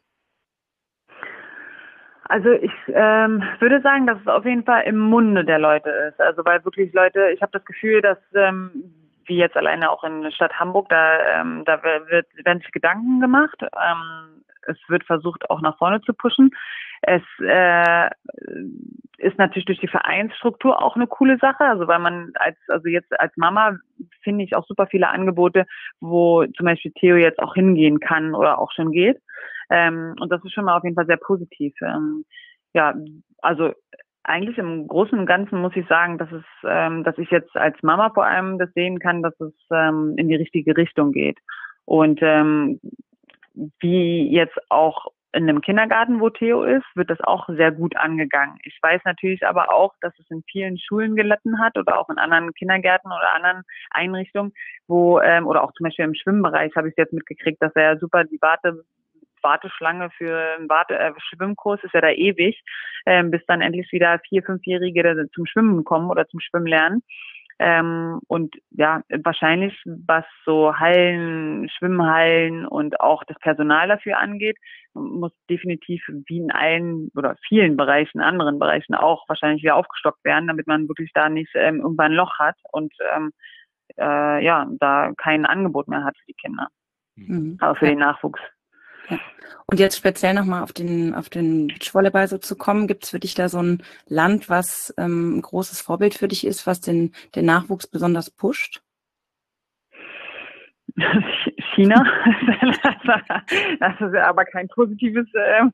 Also ich würde sagen, dass es auf jeden Fall im Munde der Leute ist. Also weil wirklich Leute, ich habe das Gefühl, dass wie jetzt alleine auch in der Stadt Hamburg, da werden sich Gedanken gemacht. Es wird versucht, auch nach vorne zu pushen. Es ist natürlich durch die Vereinsstruktur auch eine coole Sache. Also weil man jetzt als Mama finde ich auch super viele Angebote, wo zum Beispiel Theo jetzt auch hingehen kann oder auch schon geht. Und das ist schon mal auf jeden Fall sehr positiv. Also eigentlich im Großen und Ganzen muss ich sagen, dass ich jetzt als Mama vor allem das sehen kann, dass es in die richtige Richtung geht. Und wie jetzt auch in einem Kindergarten, wo Theo ist, wird das auch sehr gut angegangen. Ich weiß natürlich aber auch, dass es in vielen Schulen gelitten hat oder auch in anderen Kindergärten oder anderen Einrichtungen, wo oder auch zum Beispiel im Schwimmbereich habe ich jetzt mitgekriegt, dass er super die Warteschlange für einen Schwimmkurs ist ja da ewig, bis dann endlich wieder 4-, 5-Jährige zum Schwimmen kommen oder zum Schwimmen lernen. Und wahrscheinlich, was so Hallen, Schwimmhallen und auch das Personal dafür angeht, muss definitiv wie in allen oder vielen Bereichen, anderen Bereichen auch wahrscheinlich wieder aufgestockt werden, damit man wirklich da nicht irgendwann ein Loch hat und da kein Angebot mehr hat für die Kinder, aber für den Nachwuchs. Ja. Und jetzt speziell nochmal auf den Beachvolleyball so zu kommen, gibt es für dich da so ein Land, was ein großes Vorbild für dich ist, was den Nachwuchs besonders pusht? China, das ist aber kein positives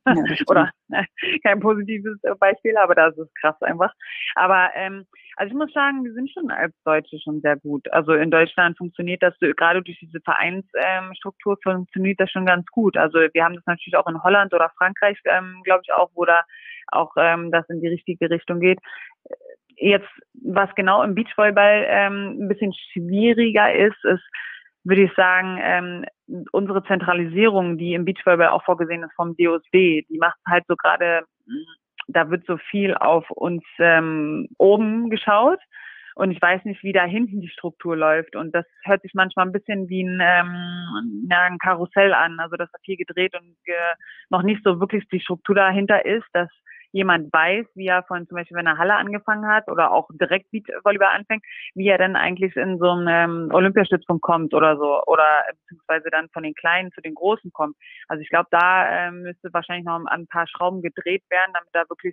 kein positives Beispiel, aber das ist krass einfach. Aber also ich muss sagen, wir sind schon als Deutsche schon sehr gut. Also in Deutschland funktioniert das gerade durch diese Vereinsstruktur funktioniert das schon ganz gut. Also wir haben das natürlich auch in Holland oder Frankreich, glaube ich auch, wo da auch das in die richtige Richtung geht. Jetzt, was genau im Beachvolleyball ein bisschen schwieriger ist, würde ich sagen, unsere Zentralisierung, die im Beachvolleyball auch vorgesehen ist vom DOSB, die macht halt so gerade, da wird so viel auf uns oben geschaut und ich weiß nicht, wie da hinten die Struktur läuft und das hört sich manchmal ein bisschen wie ein Karussell an, also dass da viel gedreht und noch nicht so wirklich die Struktur dahinter ist, dass jemand weiß, wie er von zum Beispiel, wenn er Halle angefangen hat oder auch direkt Beachvolleyball anfängt, wie er dann eigentlich in so einen Olympiastützpunkt kommt oder so oder beziehungsweise dann von den Kleinen zu den Großen kommt. Also ich glaube, da müsste wahrscheinlich noch ein paar Schrauben gedreht werden, damit da wirklich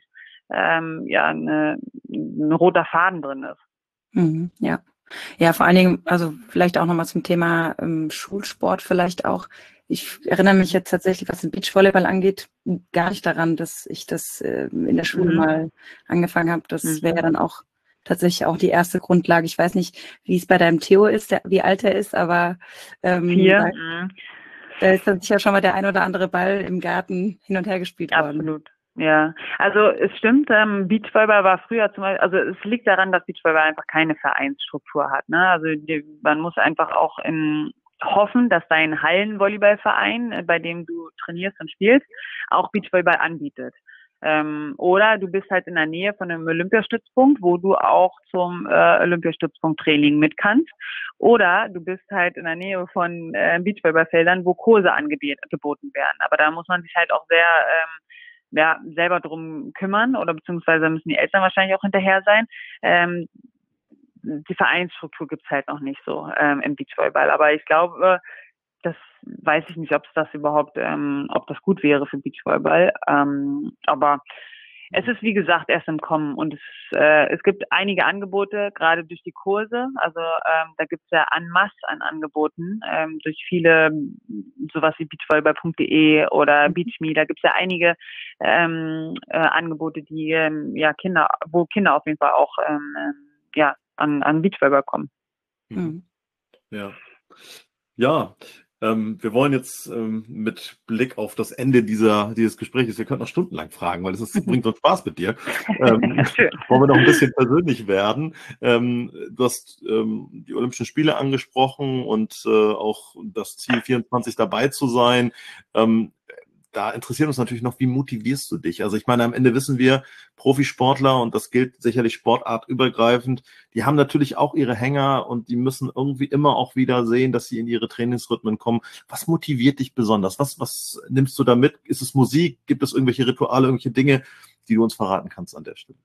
ein roter Faden drin ist. Ja. Ja, vor allen Dingen, also vielleicht auch nochmal zum Thema Schulsport vielleicht auch. Ich erinnere mich jetzt tatsächlich, was den Beachvolleyball angeht, gar nicht daran, dass ich das in der Schule mal angefangen habe. Das wäre ja dann auch tatsächlich auch die erste Grundlage. Ich weiß nicht, wie es bei deinem Theo ist, wie alt er ist, aber 4. Da ist dann sicher schon mal der ein oder andere Ball im Garten hin und her gespielt worden. Absolut. Ja, also es stimmt, Beachvolleyball war früher zum Beispiel, also es liegt daran, dass Beachvolleyball einfach keine Vereinsstruktur hat, ne? Also man muss einfach auch hoffen, dass dein Hallenvolleyballverein, bei dem du trainierst und spielst, auch Beachvolleyball anbietet. Oder du bist halt in der Nähe von einem Olympiastützpunkt, wo du auch zum Olympiastützpunkt-Training mit kannst. Oder du bist halt in der Nähe von Beachvolleyballfeldern, wo Kurse angeboten werden. Aber da muss man sich halt auch sehr selber drum kümmern oder beziehungsweise müssen die Eltern wahrscheinlich auch hinterher sein. Die Vereinsstruktur gibt's halt noch nicht so im Beachvolleyball. Aber ich glaube, das weiß ich nicht, ob es das überhaupt, ob das gut wäre für Beachvolleyball. Aber es ist, wie gesagt, erst im Kommen und es gibt einige Angebote, gerade durch die Kurse. Also da gibt es ja en masse an Angeboten durch viele, sowas wie beachvolleyball.de oder BeachMe. Da gibt es ja einige Angebote, die wo Kinder auf jeden Fall auch an Beachvolleyball kommen. Mhm. Ja. Ja, wir wollen jetzt mit Blick auf das Ende dieses Gesprächs, wir könnten noch stundenlang fragen, weil bringt uns Spaß mit dir. Wollen wir noch ein bisschen persönlich werden. Du hast die Olympischen Spiele angesprochen und auch das Ziel 24 dabei zu sein. Da interessiert uns natürlich noch, wie motivierst du dich? Also ich meine, am Ende wissen wir, Profisportler, und das gilt sicherlich sportartübergreifend, die haben natürlich auch ihre Hänger und die müssen irgendwie immer auch wieder sehen, dass sie in ihre Trainingsrhythmen kommen. Was motiviert dich besonders? Was nimmst du da mit? Ist es Musik? Gibt es irgendwelche Rituale, irgendwelche Dinge, die du uns verraten kannst an der Stelle?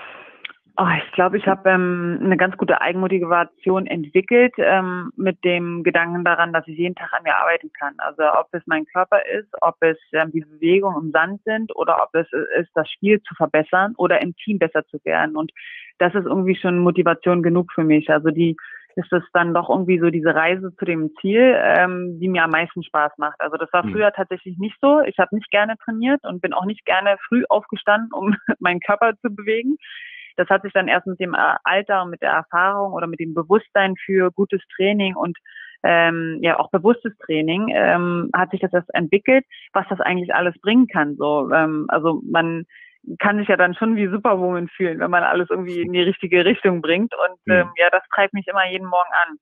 Ich glaube, ich habe eine ganz gute Eigenmotivation entwickelt mit dem Gedanken daran, dass ich jeden Tag an mir arbeiten kann. Also ob es mein Körper ist, ob es die Bewegung im Sand sind oder ob es ist, das Spiel zu verbessern oder im Team besser zu werden. Und das ist irgendwie schon Motivation genug für mich. Also ist es dann doch irgendwie so diese Reise zu dem Ziel, die mir am meisten Spaß macht. Also das war früher tatsächlich nicht so. Ich habe nicht gerne trainiert und bin auch nicht gerne früh aufgestanden, um meinen Körper zu bewegen. Das hat sich dann erst mit dem Alter und mit der Erfahrung oder mit dem Bewusstsein für gutes Training und auch bewusstes Training hat sich das erst entwickelt, was das eigentlich alles bringen kann. So, also man kann sich ja dann schon wie Superwoman fühlen, wenn man alles irgendwie in die richtige Richtung bringt. Und das treibt mich immer jeden Morgen an.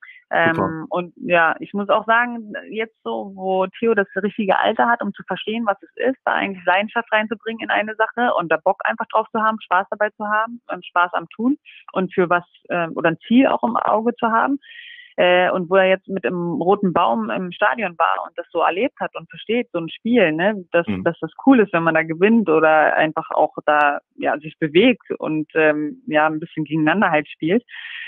Und ja, ich muss auch sagen, jetzt so, wo Theo das richtige Alter hat, um zu verstehen, was es ist, da eigentlich Leidenschaft reinzubringen in eine Sache und da Bock einfach drauf zu haben, Spaß dabei zu haben, Spaß am Tun und für was oder ein Ziel auch im Auge zu haben. Und wo er jetzt mit dem roten Baum im Stadion war und das so erlebt hat und versteht, so ein Spiel, ne, dass das cool ist, wenn man da gewinnt oder einfach auch da sich bewegt und ein bisschen gegeneinander halt spielt.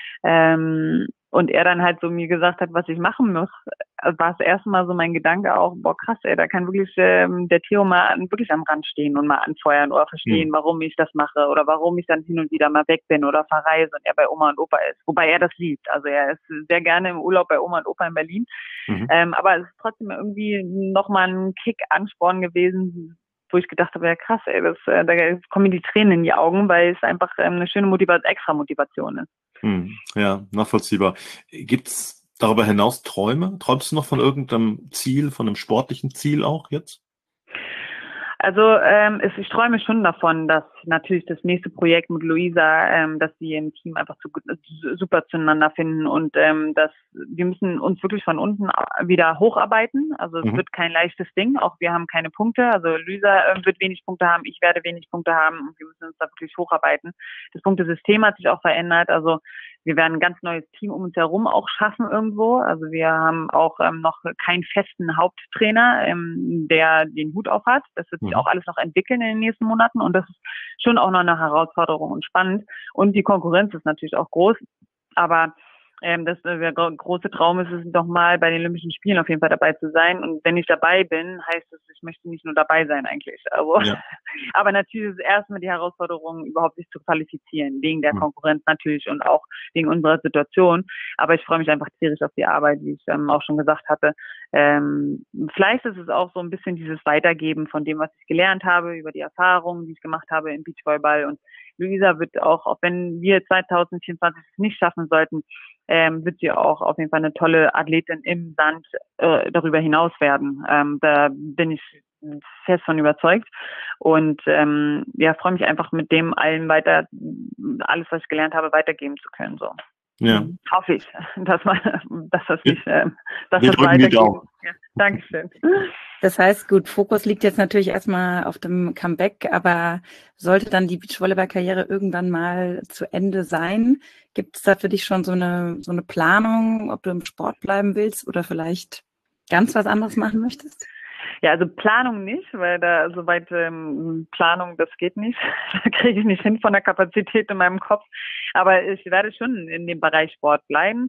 Und er dann halt so mir gesagt hat, was ich machen muss, war das erste Mal so mein Gedanke auch, boah krass, da kann wirklich der Theo mal wirklich am Rand stehen und mal anfeuern oder verstehen, warum ich das mache oder warum ich dann hin und wieder mal weg bin oder verreise und er bei Oma und Opa ist. Wobei er das liebt. Also er ist sehr gerne im Urlaub bei Oma und Opa in Berlin. Aber es ist trotzdem irgendwie nochmal ein Kick-Ansporn gewesen, wo ich gedacht habe, ja krass, da kommen mir die Tränen in die Augen, weil es einfach eine schöne extra Motivation ist. Ja, nachvollziehbar. Gibt's darüber hinaus Träume? Träumst du noch von irgendeinem Ziel, von einem sportlichen Ziel auch jetzt? Also ich träume schon davon, dass natürlich das nächste Projekt mit Luisa, dass wir im Team einfach super zueinander finden und dass wir müssen uns wirklich von unten wieder hocharbeiten. Also es wird kein leichtes Ding. Auch wir haben keine Punkte. Also Luisa wird wenig Punkte haben, ich werde wenig Punkte haben und wir müssen uns da wirklich hocharbeiten. Das Punktesystem hat sich auch verändert. Also wir werden ein ganz neues Team um uns herum auch schaffen irgendwo. Also wir haben auch noch keinen festen Haupttrainer, der den Hut auf hat. Das wird sich auch alles noch entwickeln in den nächsten Monaten und das ist schon auch noch eine Herausforderung und spannend. Und die Konkurrenz ist natürlich auch groß, aber der große Traum ist es nochmal bei den Olympischen Spielen auf jeden Fall dabei zu sein. Und wenn ich dabei bin, heißt es, ich möchte nicht nur dabei sein eigentlich. Also, aber natürlich ist es erstmal die Herausforderung, überhaupt sich zu qualifizieren, wegen der Konkurrenz natürlich und auch wegen unserer Situation. Aber ich freue mich einfach tierisch auf die Arbeit, wie ich auch schon gesagt hatte. Vielleicht ist es auch so ein bisschen dieses Weitergeben von dem, was ich gelernt habe, über die Erfahrungen, die ich gemacht habe im Beachvolleyball. Und Luisa wird auch wenn wir 2024 es nicht schaffen sollten, wird sie auch auf jeden Fall eine tolle Athletin im Sand darüber hinaus werden. Da bin ich fest von überzeugt und freue mich einfach mit dem allen weiter, alles, was ich gelernt habe, weitergeben zu können. So. Ja. Hoffe ich, dass das nicht, dass wir das weitergeht. Ja, Dankeschön. Das heißt, gut, Fokus liegt jetzt natürlich erstmal auf dem Comeback, aber sollte dann die Beachvolleyball-Karriere irgendwann mal zu Ende sein, gibt es da für dich schon so eine Planung, ob du im Sport bleiben willst oder vielleicht ganz was anderes machen möchtest? Ja, also Planung nicht, weil da soweit Planung, das geht nicht. Da kriege ich nicht hin von der Kapazität in meinem Kopf. Aber ich werde schon in dem Bereich Sport bleiben.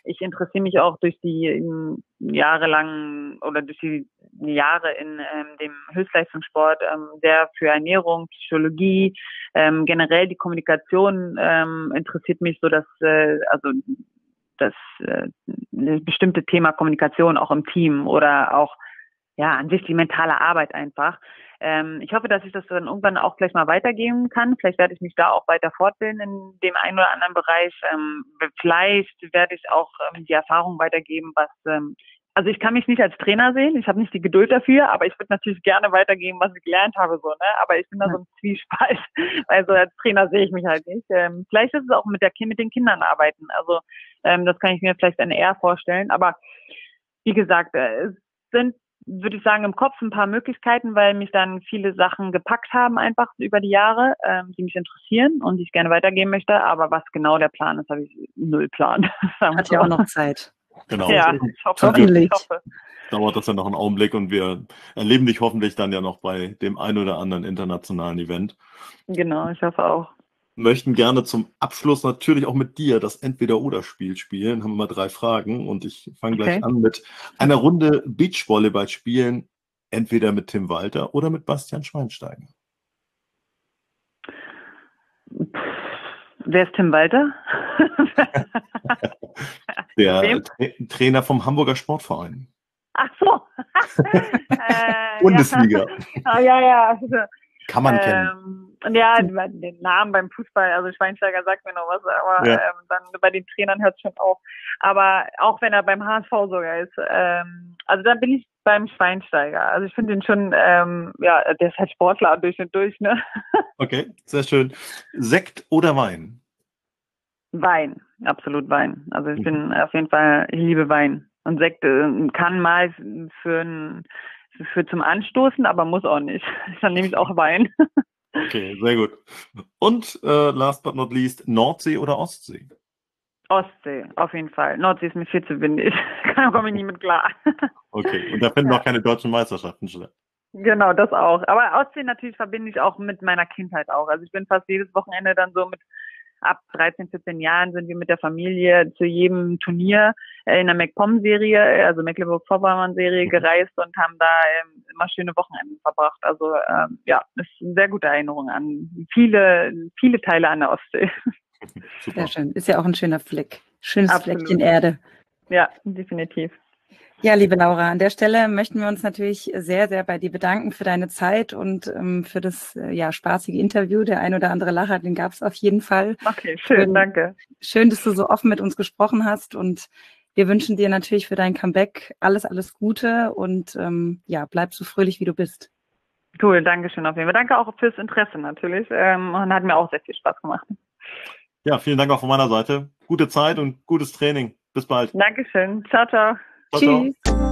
ich interessiere mich auch durch die jahrelangen oder durch die Jahre in dem Höchstleistungssport sehr für Ernährung, Psychologie, generell die Kommunikation interessiert mich so, dass das bestimmte Thema Kommunikation auch im Team oder auch an sich die mentale Arbeit einfach. Ich hoffe, dass ich das dann irgendwann auch gleich mal weitergeben kann. Vielleicht werde ich mich da auch weiter fortbilden in dem einen oder anderen Bereich. Vielleicht werde ich auch die Erfahrung weitergeben, also ich kann mich nicht als Trainer sehen, ich habe nicht die Geduld dafür, aber ich würde natürlich gerne weitergeben, was ich gelernt habe, so, ne? Aber ich bin da so ein Zwiespalt, also als Trainer sehe ich mich halt nicht. Vielleicht ist es auch mit den Kindern arbeiten, also das kann ich mir vielleicht dann eher vorstellen, aber wie gesagt, es sind, würde ich sagen, im Kopf ein paar Möglichkeiten, weil mich dann viele Sachen gepackt haben einfach über die Jahre, die mich interessieren und die ich gerne weitergeben möchte, aber was genau der Plan ist, habe ich null Plan. Hat ja auch noch Zeit. Genau. Ja, ich hoffe. Hoffentlich. Dauert das ja noch einen Augenblick und wir erleben dich hoffentlich dann ja noch bei dem ein oder anderen internationalen Event. Genau, ich hoffe auch. Möchten gerne zum Abschluss natürlich auch mit dir das Entweder-oder-Spiel spielen. Haben wir mal 3 Fragen und ich fange gleich an mit einer Runde Beachvolleyball spielen, entweder mit Tim Walter oder mit Bastian Schweinsteiger. Wer ist Tim Walter? Der Trainer vom Hamburger Sportverein. Ach so. Bundesliga. Ja. Kann man kennen. Ja, den Namen beim Fußball, also Schweinsteiger sagt mir noch was, aber dann bei den Trainern hört es schon auf. Aber auch wenn er beim HSV sogar ist, also da bin ich beim Schweinsteiger. Also ich finde ihn schon, der ist halt Sportler durch und durch, ne? Okay, sehr schön. Sekt oder Wein? Wein, absolut Wein. Also ich bin auf jeden Fall, ich liebe Wein. Und Sekt kann mal für zum Anstoßen, aber muss auch nicht. Dann nehme ich auch Wein. Okay, sehr gut. Und last but not least, Nordsee oder Ostsee? Ostsee, auf jeden Fall. Nordsee ist mir viel zu windig. Da komme ich nie mit klar. Okay, und da finden noch keine deutschen Meisterschaften statt. Genau, das auch. Aber Ostsee natürlich verbinde ich auch mit meiner Kindheit auch. Also ich bin fast jedes Wochenende dann so ab 13, 14 Jahren sind wir mit der Familie zu jedem Turnier in der MacPom-Serie, also Mecklenburg-Vorpommern-Serie gereist und haben da immer schöne Wochenenden verbracht. Also ist eine sehr gute Erinnerung an viele, viele Teile an der Ostsee. Super. Sehr schön. Ist ja auch ein schöner Fleck. Schönes Fleckchen Erde. Ja, definitiv. Ja, liebe Laura, an der Stelle möchten wir uns natürlich sehr, sehr bei dir bedanken für deine Zeit und für das spaßige Interview. Der ein oder andere Lacher, den gab es auf jeden Fall. Okay, schön, danke. Schön, dass du so offen mit uns gesprochen hast und wir wünschen dir natürlich für dein Comeback alles, alles Gute und bleib so fröhlich, wie du bist. Cool, danke schön auf jeden Fall. Danke auch fürs Interesse natürlich und hat mir auch sehr viel Spaß gemacht. Ja, vielen Dank auch von meiner Seite. Gute Zeit und gutes Training. Bis bald. Dankeschön. Ciao, ciao. Tschüss.